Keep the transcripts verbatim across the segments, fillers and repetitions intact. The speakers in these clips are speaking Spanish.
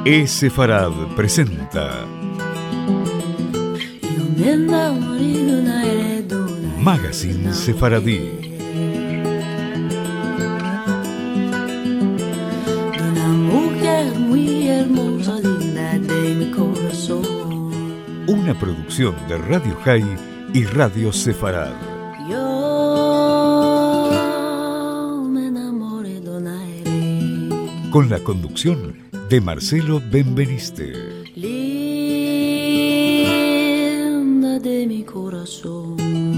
E-Sefarad presenta Magazine Sefaradí. Una producción de Radio High y Radio Sefarad. Con la conducción de Marcelo Benveniste. Linda de mi corazón.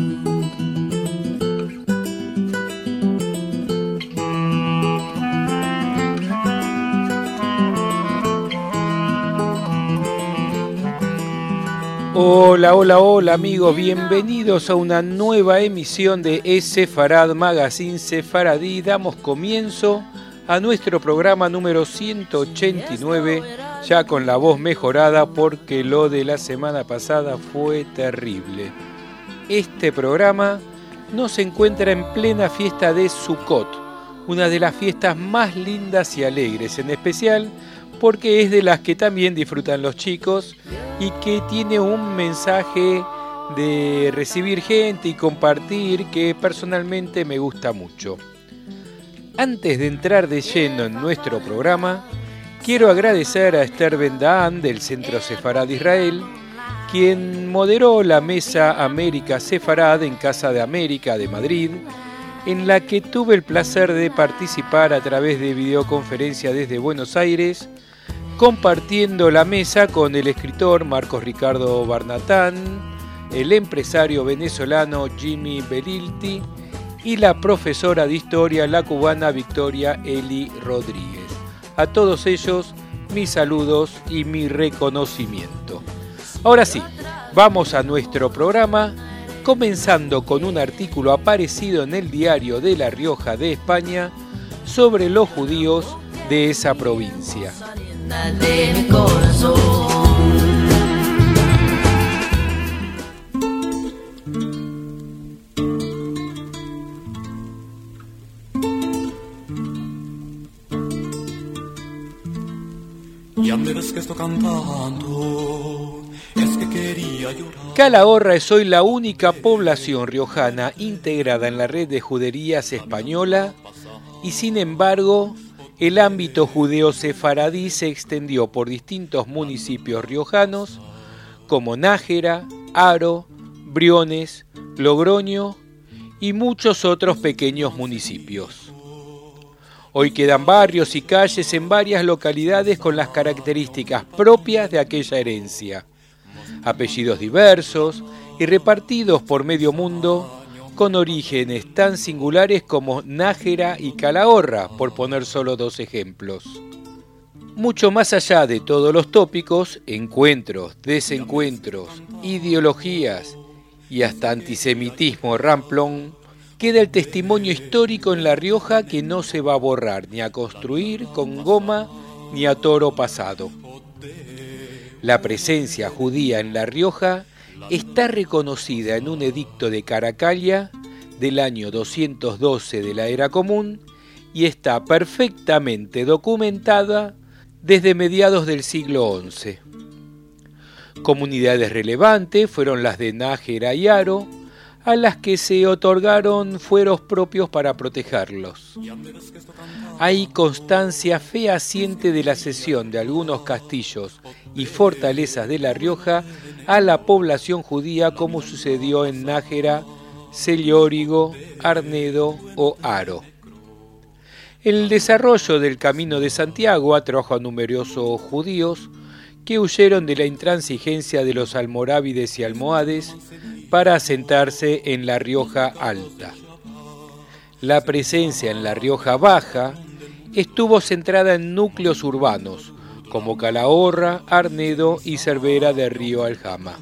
Hola, hola, hola amigos, bienvenidos a una nueva emisión de E-Sefarad Magazine Sefaradí. Damos comienzo a nuestro programa número ciento ochenta y nueve, ya con la voz mejorada porque lo de la semana pasada fue terrible. Este programa nos encuentra en plena fiesta de Sukkot, una de las fiestas más lindas y alegres, en especial porque es de las que también disfrutan los chicos y que tiene un mensaje de recibir gente y compartir que personalmente me gusta mucho. Antes de entrar de lleno en nuestro programa, quiero agradecer a Esther Ben-Dahán del Centro Sefarad de Israel, quien moderó la mesa América Sefarad en Casa de América de Madrid, en la que tuve el placer de participar a través de videoconferencia desde Buenos Aires, compartiendo la mesa con el escritor Marcos Ricardo Barnatán, el empresario venezolano Jimmy Belilti y la profesora de historia, la cubana Victoria Eli Rodríguez. A todos ellos, mis saludos y mi reconocimiento. Ahora sí, vamos a nuestro programa, comenzando con un artículo aparecido en el Diario de La Rioja de España sobre los judíos de esa provincia. De mi corazón. Ya me ves que estoy cantando, es que quería llorar. Calahorra es hoy la única población riojana integrada en la red de juderías española y sin embargo el ámbito judeo-sefaradí se extendió por distintos municipios riojanos como Nájera, Haro, Briones, Logroño y muchos otros pequeños municipios. Hoy quedan barrios y calles en varias localidades con las características propias de aquella herencia, apellidos diversos y repartidos por medio mundo, con orígenes tan singulares como Nájera y Calahorra, por poner solo dos ejemplos. Mucho más allá de todos los tópicos, encuentros, desencuentros, ideologías y hasta antisemitismo ramplón, queda el testimonio histórico en La Rioja que no se va a borrar ni a construir con goma ni a toro pasado. La presencia judía en La Rioja está reconocida en un edicto de Caracalla del año doscientos doce de la Era Común y está perfectamente documentada desde mediados del siglo once. Comunidades relevantes fueron las de Nájera y Haro, a las que se otorgaron fueros propios para protegerlos. Hay constancia fehaciente de la cesión de algunos castillos y fortalezas de La Rioja a la población judía, como sucedió en Nájera, Cellórigo, Arnedo o Haro. El desarrollo del Camino de Santiago atrajo a numerosos judíos que huyeron de la intransigencia de los almorávides y almohades para asentarse en La Rioja Alta. La presencia en La Rioja Baja estuvo centrada en núcleos urbanos, como Calahorra, Arnedo y Cervera de Río Aljama.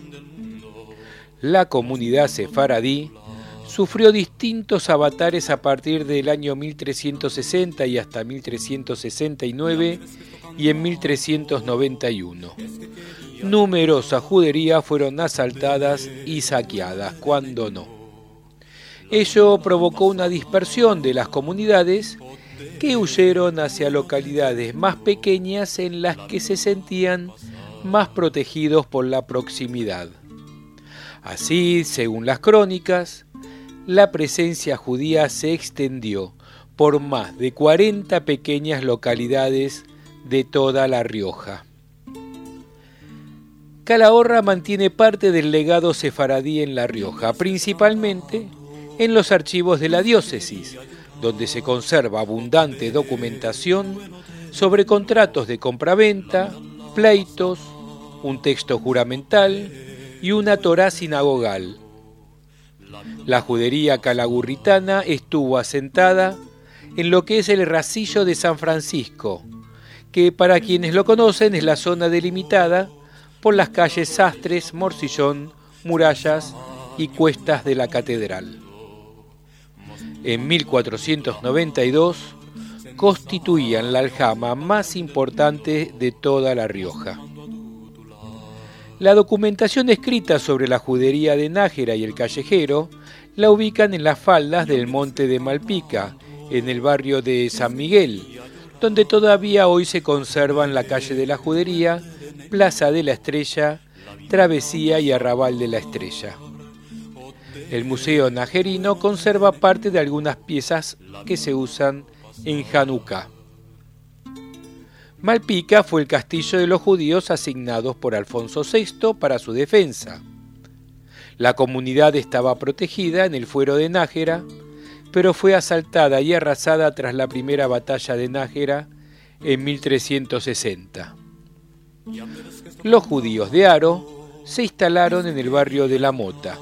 La comunidad sefaradí sufrió distintos avatares a partir del año mil trescientos sesenta y hasta mil trescientos sesenta y nueve y en mil trescientos noventa y uno. Numerosas juderías fueron asaltadas y saqueadas, cuando no. Ello provocó una dispersión de las comunidades que huyeron hacia localidades más pequeñas en las que se sentían más protegidos por la proximidad. Así, según las crónicas, la presencia judía se extendió por más de cuarenta pequeñas localidades de toda La Rioja. Calahorra mantiene parte del legado sefaradí en La Rioja, principalmente en los archivos de la diócesis, donde se conserva abundante documentación sobre contratos de compraventa, pleitos, un texto juramental y una Torá sinagogal. La judería calagurritana estuvo asentada en lo que es el Racillo de San Francisco, que para quienes lo conocen es la zona delimitada por las calles Sastres, Morcillón, Murallas y Cuestas de la Catedral. En mil cuatrocientos noventa y dos constituían la aljama más importante de toda La Rioja. La documentación escrita sobre la judería de Nájera y el Callejero la ubican en las faldas del Monte de Malpica, en el barrio de San Miguel, donde todavía hoy se conservan la calle de la Judería, Plaza de la Estrella, Travesía y Arrabal de la Estrella. El Museo Najerino conserva parte de algunas piezas que se usan en Hanukkah. Malpica fue el castillo de los judíos asignados por Alfonso sexto para su defensa. La comunidad estaba protegida en el fuero de Nájera, pero fue asaltada y arrasada tras la primera batalla de Nájera en mil trescientos sesenta. Los judíos de Haro se instalaron en el barrio de La Mota.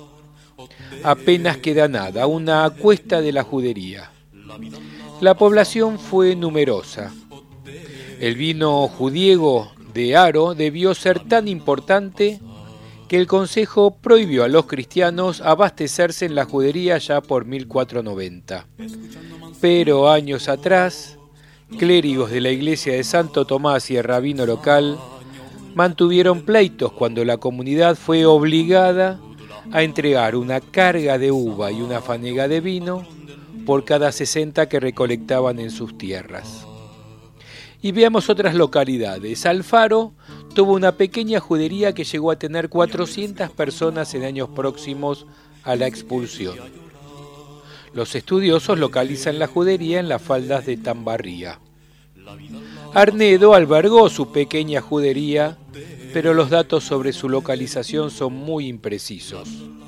Apenas queda nada, una cuesta de la judería. La población fue numerosa. El vino judiego de Haro debió ser tan importante que el Consejo prohibió a los cristianos abastecerse en la judería ya por mil cuatrocientos noventa. Pero años atrás, clérigos de la iglesia de Santo Tomás y el rabino local mantuvieron pleitos cuando la comunidad fue obligada a entregar una carga de uva y una fanega de vino por cada sesenta que recolectaban en sus tierras. Y veamos otras localidades. Alfaro tuvo una pequeña judería que llegó a tener cuatrocientas personas en años próximos a la expulsión. Los estudiosos localizan la judería en las faldas de Tambarría. Arnedo albergó su pequeña judería, pero los datos sobre su localización son muy imprecisos.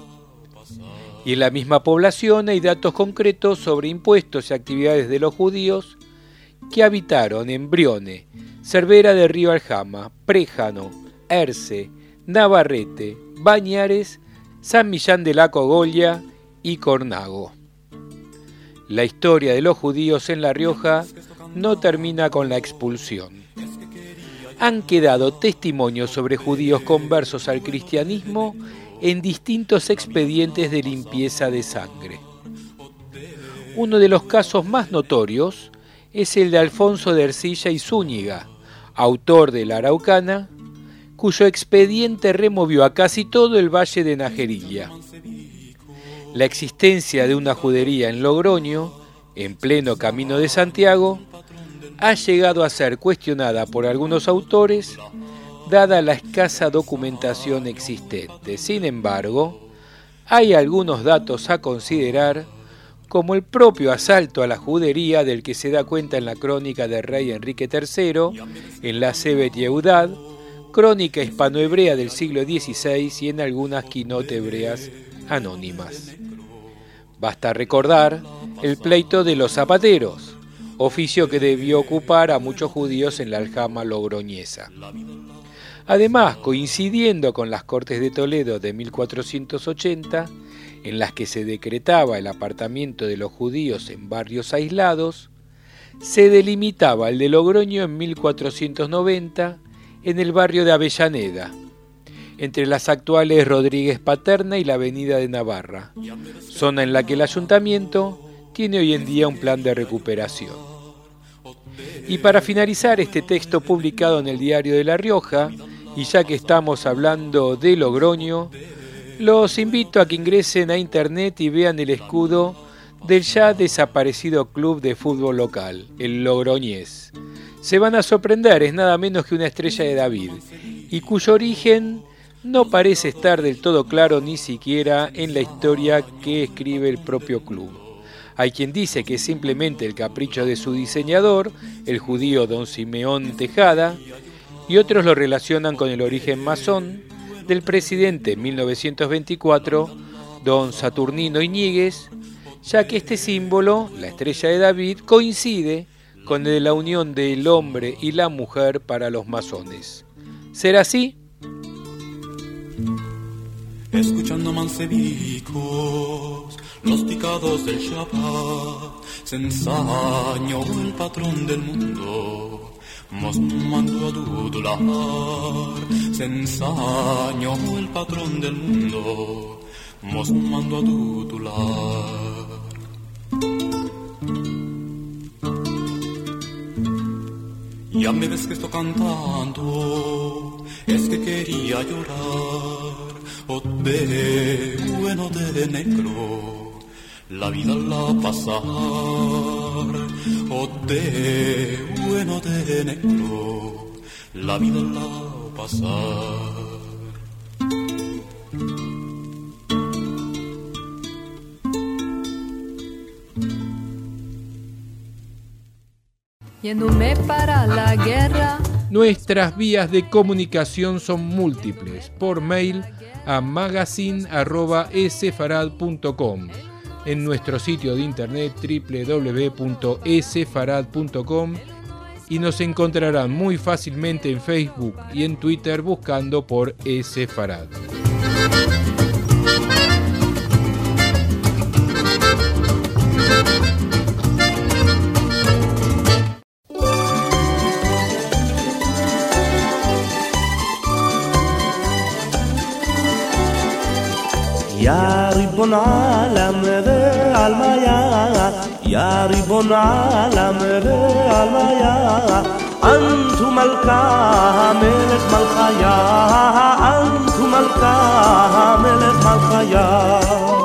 Y en la misma población hay datos concretos sobre impuestos y actividades de los judíos que habitaron en Brione, Cervera de Río Aljama, Préjano, Erce, Navarrete, Bañares, San Millán de la Cogolla y Cornago. La historia de los judíos en La Rioja no termina con la expulsión. Han quedado testimonios sobre judíos conversos al cristianismo en distintos expedientes de limpieza de sangre. Uno de los casos más notorios es el de Alfonso de Ercilla y Zúñiga, autor de La Araucana, cuyo expediente removió a casi todo el valle de Najerilla. La existencia de una judería en Logroño, en pleno Camino de Santiago, ha llegado a ser cuestionada por algunos autores, dada la escasa documentación existente. Sin embargo, hay algunos datos a considerar, como el propio asalto a la judería del que se da cuenta en la crónica del rey Enrique tercero, en la Sebet Yehudad, crónica hispanohebrea del siglo dieciséis y en algunas quinot hebreas anónimas. Basta recordar el pleito de los zapateros, oficio que debió ocupar a muchos judíos en la aljama logroñesa. Además, coincidiendo con las Cortes de Toledo de mil cuatrocientos ochenta, en las que se decretaba el apartamiento de los judíos en barrios aislados, se delimitaba el de Logroño en mil cuatrocientos noventa en el barrio de Avellaneda, entre las actuales Rodríguez Paterna y la Avenida de Navarra, zona en la que el ayuntamiento tiene hoy en día un plan de recuperación. Y para finalizar este texto publicado en el Diario de La Rioja, y ya que estamos hablando de Logroño, los invito a que ingresen a internet y vean el escudo del ya desaparecido club de fútbol local, el Logroñés. Se van a sorprender, es nada menos que una estrella de David, y cuyo origen no parece estar del todo claro ni siquiera en la historia que escribe el propio club. Hay quien dice que es simplemente el capricho de su diseñador, el judío don Simeón Tejada, y otros lo relacionan con el origen masón del presidente en mil novecientos veinticuatro, don Saturnino Iñiguez, ya que este símbolo, la estrella de David, coincide con el de la unión del hombre y la mujer para los masones. ¿Será así? Escuchando mancebicos, los picados del Shabbat, se ensañó el patrón del mundo, nos mandó a dudular. Se ensañó el patrón del mundo, nos mandó a dudular. Ya me ves que estoy cantando, es que quería llorar. O de bueno de negro, la vida la pasar. O de bueno de negro, la vida la pasar. Yéndome para la guerra. Nuestras vías de comunicación son múltiples. Por mail a magazine arroba esefarad punto com, en nuestro sitio de internet doble u doble u doble u punto esefarad punto com, y nos encontrarán muy fácilmente en Facebook y en Twitter buscando por Esefarad. يا رب العالم بالمياه يا رب العالم بالمياه أنت ملكها ملك ملكها أنت ملكها ملك ملكها.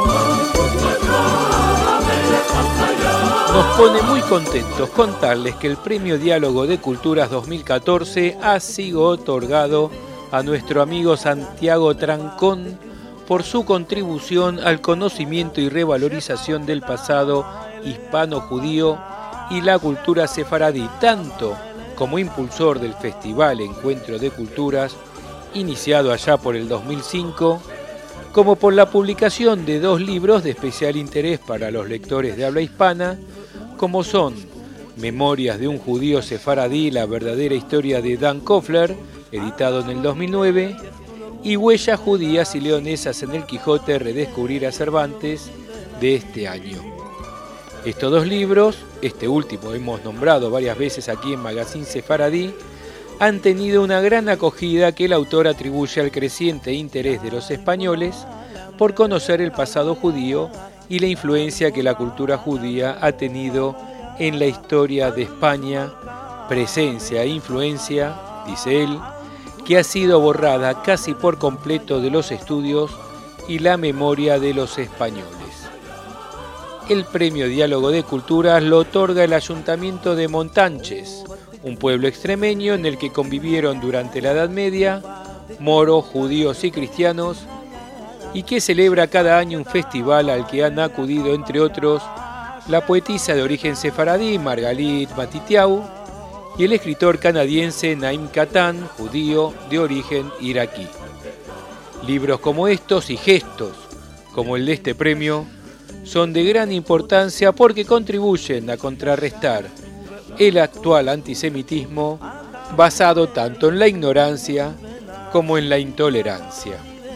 Nos pone muy contentos contarles que el Premio Diálogo de Culturas dos mil catorce ha sido otorgado a nuestro amigo Santiago Trancón por su contribución al conocimiento y revalorización del pasado hispano-judío y la cultura sefaradí, tanto como impulsor del Festival Encuentro de Culturas, iniciado allá por el dos mil cinco, como por la publicación de dos libros de especial interés para los lectores de habla hispana, como son Memorias de un judío sefaradí, la verdadera historia de Dan Kofler, editado en el dos mil nueve, y Huellas judías y leonesas en el Quijote, redescubrir a Cervantes, de este año. Estos dos libros, este último hemos nombrado varias veces aquí en Magazine Sefaradí, han tenido una gran acogida que el autor atribuye al creciente interés de los españoles por conocer el pasado judío y la influencia que la cultura judía ha tenido en la historia de España, presencia e influencia, dice él, que ha sido borrada casi por completo de los estudios y la memoria de los españoles. El Premio Diálogo de Culturas lo otorga el Ayuntamiento de Montanches, un pueblo extremeño en el que convivieron durante la Edad Media moros, judíos y cristianos, y que celebra cada año un festival al que han acudido, entre otros, la poetisa de origen sefaradí Margalit Matitiau, y el escritor canadiense Naim Katan, judío de origen iraquí. Libros como estos y gestos como el de este premio son de gran importancia porque contribuyen a contrarrestar el actual antisemitismo basado tanto en la ignorancia como en la intolerancia.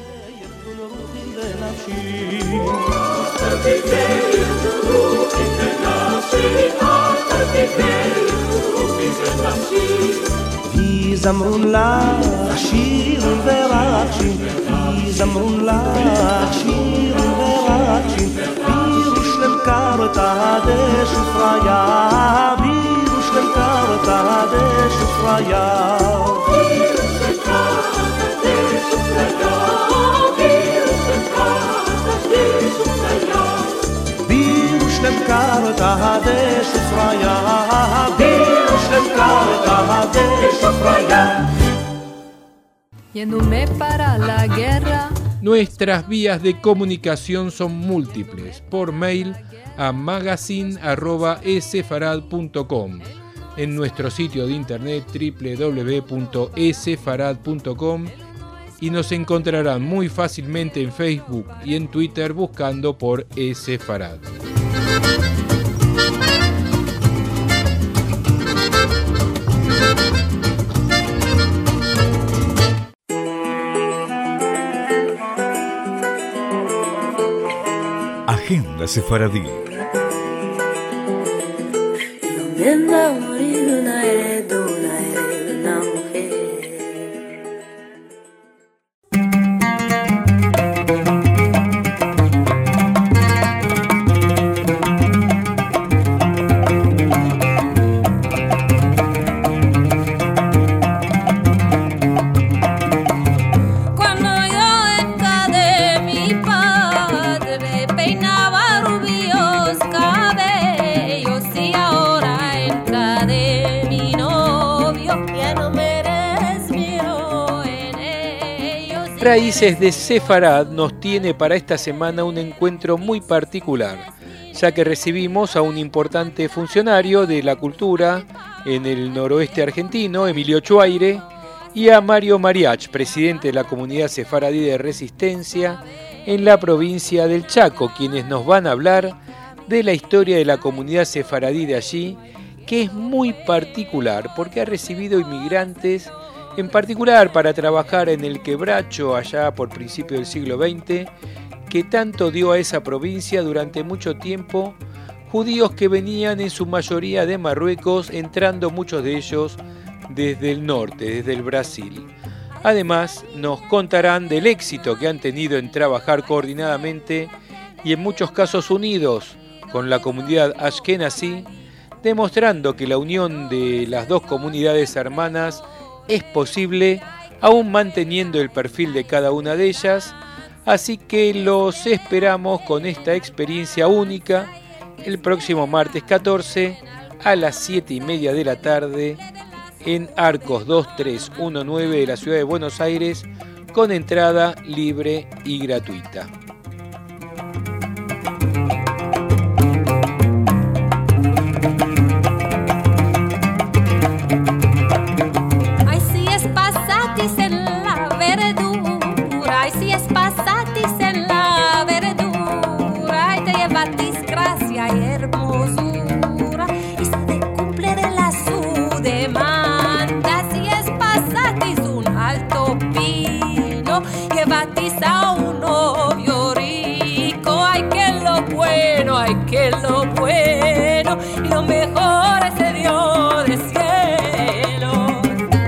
ויזמרו לך שירים ורק שיר, ויזמרו לך שירים ורק שיר, בירושלם קרתה דשפריה, בירושלם קרתה דשפריה. בירושלם קרתה דשפריה, בירושלם קרתה דשפריה. בירושלם קהדש ופריה, בירושלים קהדש ופריה. Yéndome para la guerra. Nuestras vías de comunicación son múltiples. Por mail a magazine arroba sefarad punto com, en nuestro sitio de internet doble u doble u doble u punto sefarad punto com, y nos encontrarán muy fácilmente en Facebook y en Twitter buscando por Sefarad. Agenda Sefaradí. Donde morir una heredera, una heredera, una mujer. Raíces de Sefarad nos tiene para esta semana un encuentro muy particular, ya que recibimos a un importante funcionario de la cultura en el noroeste argentino, Emilio Chuaire, y a Mario Mariach, presidente de la comunidad sefaradí de Resistencia en la provincia del Chaco, quienes nos van a hablar de la historia de la comunidad sefaradí de allí, que es muy particular porque ha recibido inmigrantes, en particular para trabajar en el quebracho allá por principios del siglo veinte, que tanto dio a esa provincia durante mucho tiempo judíos que venían en su mayoría de Marruecos, entrando muchos de ellos desde el norte, desde el Brasil. Además, nos contarán del éxito que han tenido en trabajar coordinadamente y en muchos casos unidos con la comunidad ashkenazí, demostrando que la unión de las dos comunidades hermanas es posible, aún manteniendo el perfil de cada una de ellas, así que los esperamos con esta experiencia única el próximo martes catorce a las siete y media de la tarde en Arcos dos tres uno nueve de la ciudad de Buenos Aires, con entrada libre y gratuita. Que lo bueno y lo mejor se dio del cielo.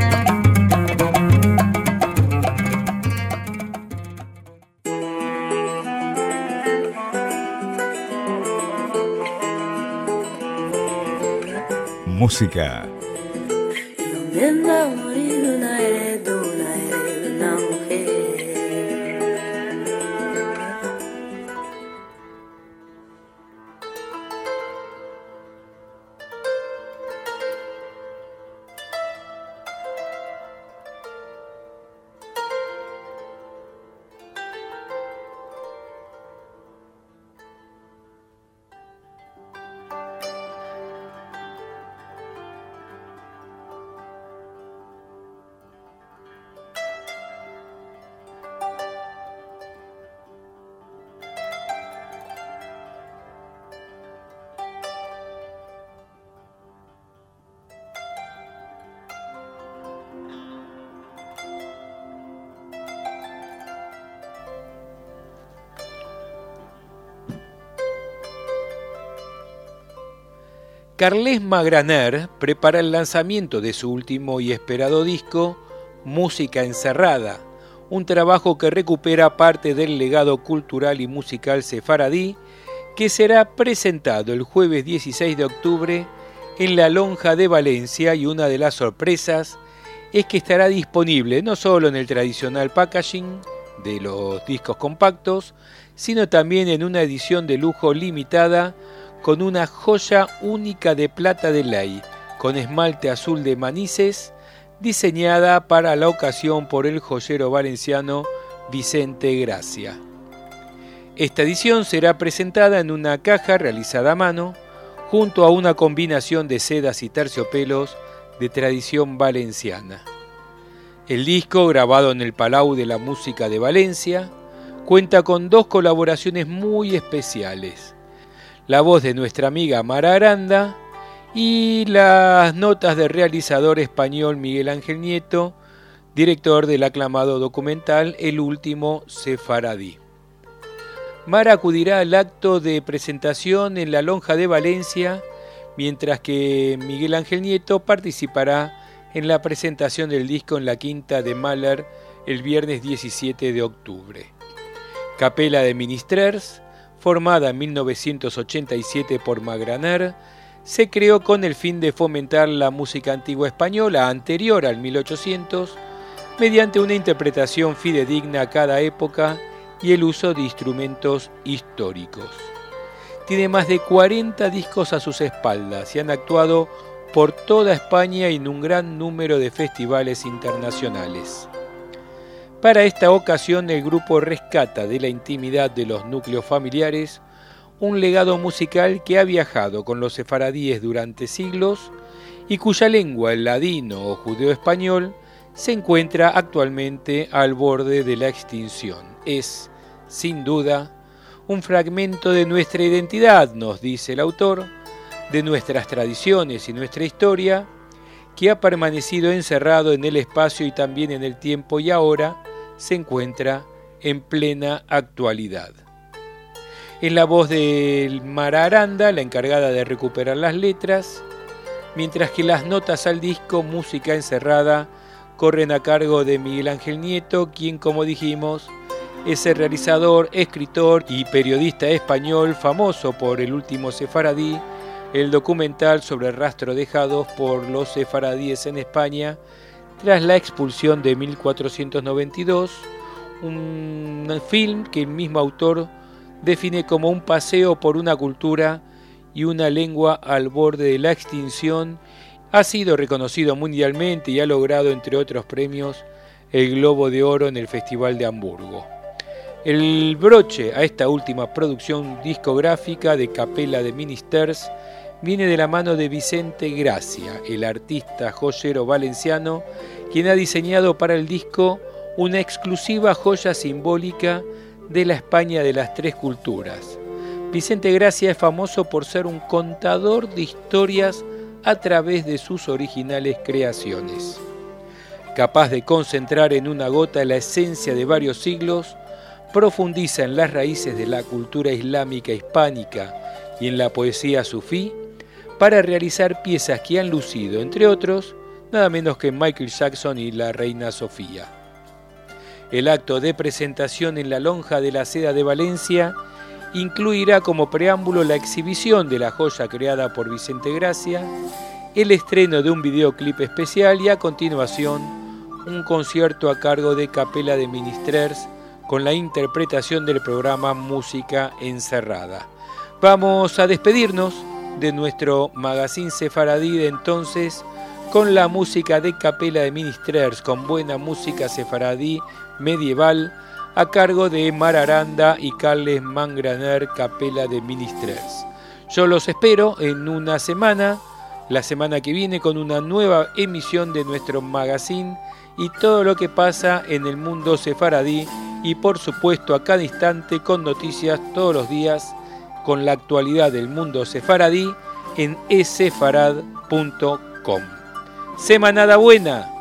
Música. Donde va a morir una heredera, una heredera, una mujer. Carles Magraner prepara el lanzamiento de su último y esperado disco, Música Encerrada, un trabajo que recupera parte del legado cultural y musical sefaradí, que será presentado el jueves dieciséis de octubre en la Lonja de Valencia, y una de las sorpresas es que estará disponible no solo en el tradicional packaging de los discos compactos, sino también en una edición de lujo limitada con una joya única de plata de ley, con esmalte azul de Manises, diseñada para la ocasión por el joyero valenciano Vicente Gracia. Esta edición será presentada en una caja realizada a mano, junto a una combinación de sedas y terciopelos de tradición valenciana. El disco, grabado en el Palau de la Música de Valencia, cuenta con dos colaboraciones muy especiales: la voz de nuestra amiga Mara Aranda y las notas del realizador español Miguel Ángel Nieto, director del aclamado documental El último sefaradí. Mara acudirá al acto de presentación en la Lonja de Valencia, mientras que Miguel Ángel Nieto participará en la presentación del disco en la Quinta de Mahler el viernes diecisiete de octubre. Capella de Ministrers, formada en mil novecientos ochenta y siete por Magraner, se creó con el fin de fomentar la música antigua española anterior al mil ochocientos, mediante una interpretación fidedigna a cada época y el uso de instrumentos históricos. Tiene más de cuarenta discos a sus espaldas y han actuado por toda España y en un gran número de festivales internacionales. Para esta ocasión, el grupo rescata de la intimidad de los núcleos familiares un legado musical que ha viajado con los sefaradíes durante siglos y cuya lengua, el ladino o judeo-español, se encuentra actualmente al borde de la extinción. Es, sin duda, un fragmento de nuestra identidad, nos dice el autor, de nuestras tradiciones y nuestra historia, que ha permanecido encerrado en el espacio y también en el tiempo y ahora se encuentra en plena actualidad. Es la voz de Mara Aranda, la encargada de recuperar las letras, mientras que las notas al disco Música Encerrada corren a cargo de Miguel Ángel Nieto, quien, como dijimos, es el realizador, escritor y periodista español famoso por El último sefaradí, el documental sobre el rastro dejado por los sefaradíes en España tras la expulsión de mil cuatrocientos noventa y dos, un film que el mismo autor define como un paseo por una cultura y una lengua al borde de la extinción. Ha sido reconocido mundialmente y ha logrado, entre otros premios, el Globo de Oro en el Festival de Hamburgo. El broche a esta última producción discográfica de Capella de Ministers viene de la mano de Vicente Gracia, el artista joyero valenciano, quien ha diseñado para el disco una exclusiva joya simbólica de la España de las tres culturas. Vicente Gracia es famoso por ser un contador de historias a través de sus originales creaciones. Capaz de concentrar en una gota la esencia de varios siglos, profundiza en las raíces de la cultura islámica hispánica y en la poesía sufí, para realizar piezas que han lucido, entre otros, nada menos que Michael Jackson y la reina Sofía. El acto de presentación en la Lonja de la Seda de Valencia incluirá como preámbulo la exhibición de la joya creada por Vicente Gracia, el estreno de un videoclip especial y a continuación un concierto a cargo de Capella de Ministrers con la interpretación del programa Música Encerrada. Vamos a despedirnos de nuestro magazine sefaradí de entonces con la música de Capella de Ministrers, con buena música sefaradí medieval a cargo de Mara Aranda y Carles Mangraner, Capella de Ministrers. Yo los espero en una semana, la semana que viene, con una nueva emisión de nuestro magazine y todo lo que pasa en el mundo sefaradí y por supuesto a cada instante con noticias todos los días con la actualidad del mundo sefaradí en e sefarad punto com. Semanada buena.